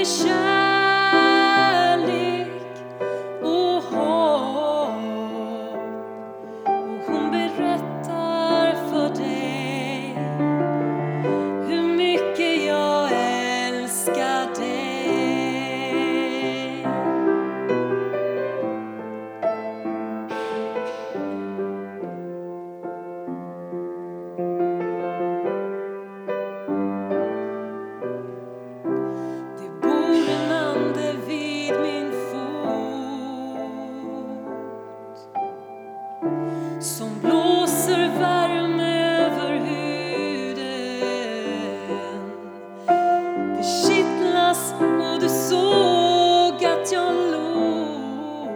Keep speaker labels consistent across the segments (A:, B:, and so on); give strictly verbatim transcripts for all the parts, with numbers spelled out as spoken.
A: med kärlek och hopp. Och hon berättar för dig hur mycket jag älskar dig. Det bor en ande vid min fot som blåser värme över huden. Det kittlas och du såg att jag låg.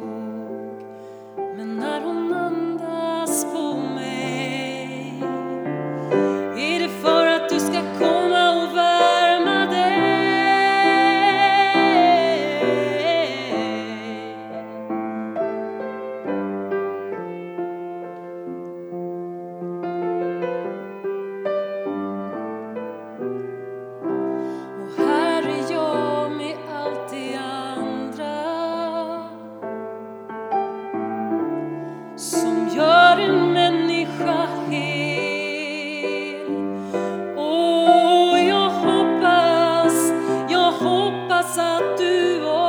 A: Men när hon andas på mig är det för att du ska komma och värma dig. Och här är jag med allt det andra som gör en människa hel. Och jag hoppas, jag hoppas att du